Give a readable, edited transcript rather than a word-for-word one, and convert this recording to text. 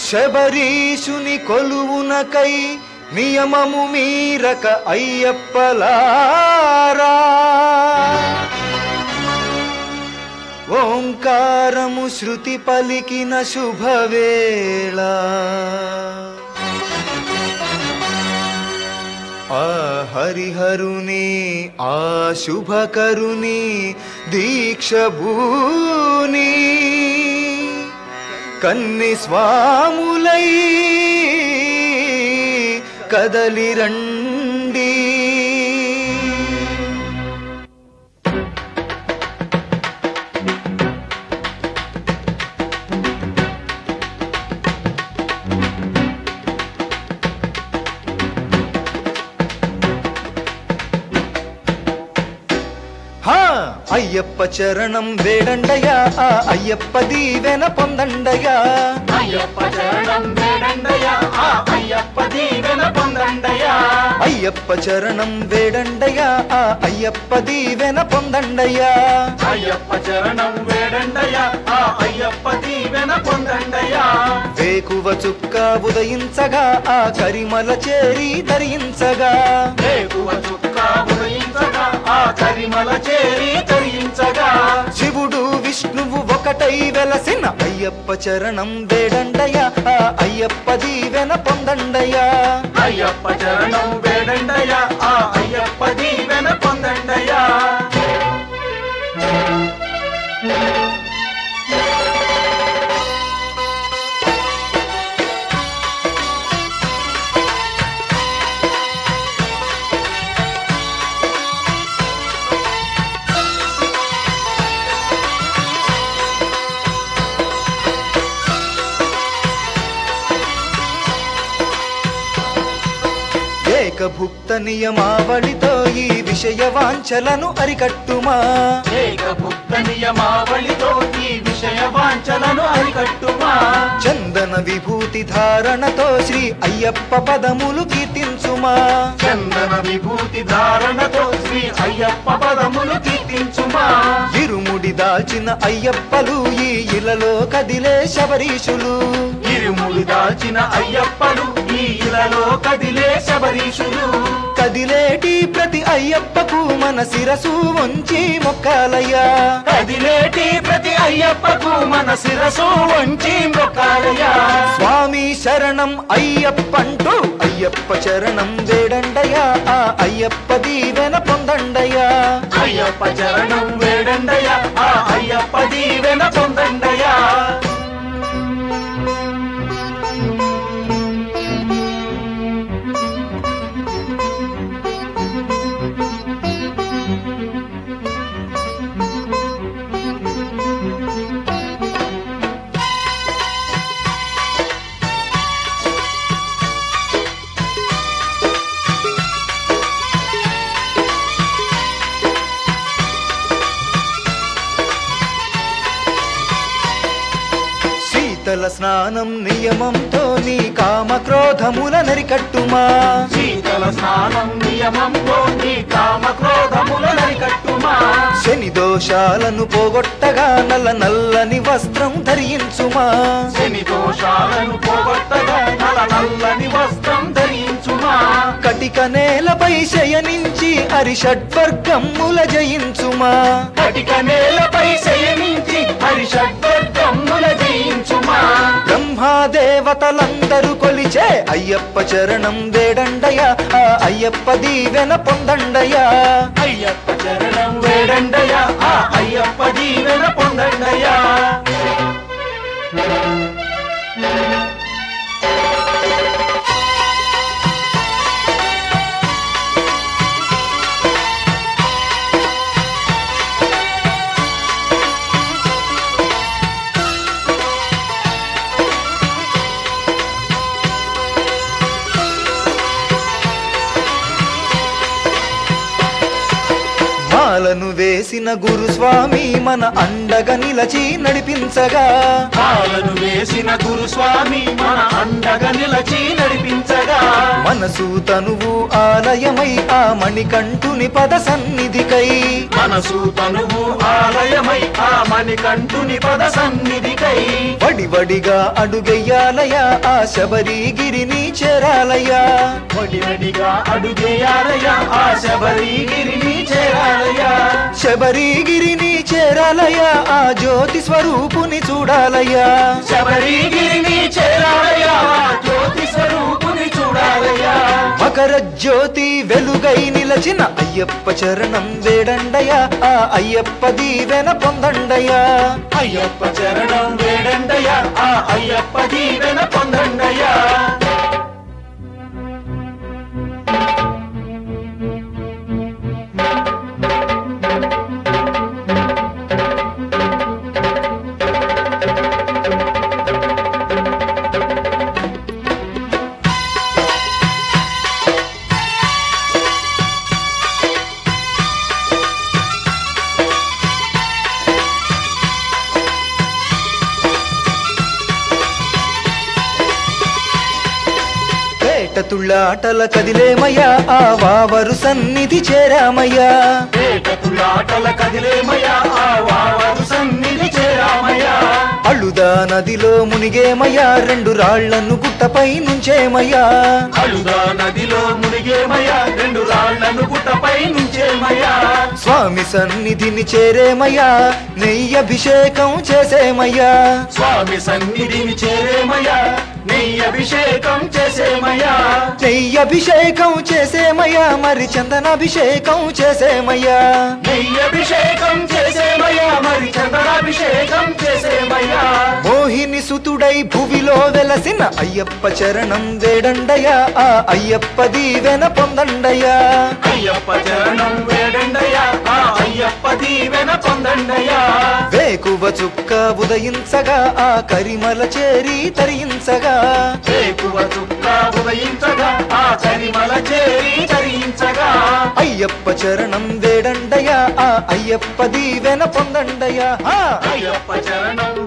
శబరీషుని కొలువునకై నియమము మీరక అయ్యప్పలారా ఓంకారము శృతి పలికిన శుభవేళ ఆ హరిహరుని ఆ శుభకరుని దీక్షభూని కన్ని స్వాములై కదలిరండి అయ్యప్ప చరణం వేడండయా అయ్యప్ప దీవెన పొందండయా అయ్యప్ప చరణం వేడండయా అయ్యప్ప దీవెన పొందండయా అయ్యప్ప చరణం వేడండయా అయ్యప్ప దీవెన పొందండయా అయ్యప్ప చరణం వేడండయా అయ్యప్ప దీవెన పొందండయా వేకువ చుక్క ఉదయించగా ఆ కరిమల చేరి ధరించగా వేకువ చుక్క ఉదయించగా ఆ కరిమల చేరి ధరించగా శివుడు విష్ణువు ఒకటై వెలసిన అయ్యప్ప చరణం వేడండయా అయ్యప్ప దీవెన పొందండయా అయ్యప్ప చరణం వేడండయా అయ్యప్ప దీవెన పొందండయా ఏకభుక్త నియమావళితో ఈ విషయ వాంఛలను అరికట్టుమా ఏకభుక్త నియమావళితో ఈ విషయ వాంఛలను అరికట్టుమా చందన విభూతి ధారణతో శ్రీ అయ్యప్ప పదములు కీర్తించుమా చందన విభూతి ధారణతో శ్రీ అయ్యప్ప పదములు కీర్తించుమా ఇరుముడి దాల్చిన అయ్యప్పలు ఈ ఇలలో కదిలే శబరీషులు ఇరుముడి దాల్చిన అయ్యప్పలు ఈ ఇలలో కదిలే శబరీషులు కదిలేటి ప్రతి అయ్యప్పకు మన శిరసు వంచి మొక్కాలయ్యా కదిలేటి ప్రతి అయ్యప్పకు మన శిరసు వంచి మొక్కాలయ్యా స్వామి శరణం అయ్యప్పంటూ అయ్యప్ప చరణం వేడండయా అయ్యప్ప దీవెన పొందండయా అయ్యప్ప చరణం వేడండయా అయ్యప్ప దీవెన పొందండయా శీతల స్నానం నియమంతో నీ కామ క్రోధముల నరికట్టుమా శీతల స్నానం నియమంతో నీ కామ క్రోధముల నరికట్టుమా శని దోషాలను పోగొట్టగా నల్ల నల్లని వస్త్రం ధరించుమా శని దోషాలను పోగొట్టగా నల్లని వస్త్రం ధరించుమా కటిక నేలపై శయనించి అరిషడ్వర్గముల జయించుమా కటిక నేలపై శయనించి హరిషడ్వర్గముల జయించుమా బ్రహ్మాదేవతలందరూ కొలిచే అయ్యప్ప చరణం వేడండయా అయ్యప్ప దీవెన పొందండయా అయ్యప్ప చరణం వేడండయా అయ్యప్ప దీవెన పొందండయా మాలను వేసిన గురుస్వామి మన అండగా నిలచి నడిపించగా మాలను వేసిన గురుస్వామి మన అండగా నిలచి నడిపించగా మనసు తనువు ఆలయమై ఆ మణికంఠుని పద సన్నిధికై మనసు తనువు ఆలయమై ఆ మణికంఠుని పద సన్నిధికై వడివడిగా అడుగెయ్యాలయా ఆ శబరిగిరిని చేరాలయా వడివడిగా అడుగేయాలయా ఆ శబరిగిరిని చేరాలయా శబరిగిరిని చేరాలయా ఆ జ్యోతి స్వరూపుని చూడాలయా శబరిగిరిని చేరాలయా జ్యోతి స్వరూపుని చూడాలయా మకర జ్యోతి వెలుగై నిలచిన అయ్యప్ప చరణం వేడండయా ఆ అయ్యప్ప దీవెన పొందండయా అయ్యప్ప చరణం వేడండయా ఆ అయ్యప్ప దీవెన పొందండయా తుళ్ళాటల కదిలేమయ్యా ఆ వావరు సన్నిధి చేరామయ్యా తుళ్ళాటల కదిలేమయ్యా ఆ వావరు సన్నిధి చేరామయ్యా అళుదా నదిలో మునిగేమయ్యా రెండు రాళ్లను గుట్టపై నుంచేమయ్యా అళుదా నదిలో మునిగేమయ్యా రెండు రాళ్లను గుట్టపై నుంచేమయ్యా స్వామి సన్నిధిని చేరేమయ్యా నెయ్యభిషేకం చేసేమయ్యా స్వామి సన్నిధిని చేరేమయ్యా నెయ్యభిషేకం చేసేమయ్యా నెయ్యభిషేకం చేసేమయ్యా మరి చందనాభిషేకం చేసేమయ్యా నెయ్యభిషేకం చేసేమయ్యా మరి చందనాభిషేకం చేసేమయ్యా మోహిని సుతుడై భువిలో వెలసిన అయ్యప్ప చరణం వేడండయా ఆ అయ్యప్ప దీవెన పొందండయా అయ్యప్ప చరణం వేడండయా ఆ అయ్యప్ప దీవెన పొందండయా వేకువ చుక్క ఉదయించగా ఆ కరిమల చేరి తరించగా వేకువ చుక్క ఉదయించగా ఆ కరిమల చేరి తరించగా అయ్యప్ప చరణం వేడండయా ఆ అయ్యప్ప దీవెన పొందండయా అయ్యప్ప చరణం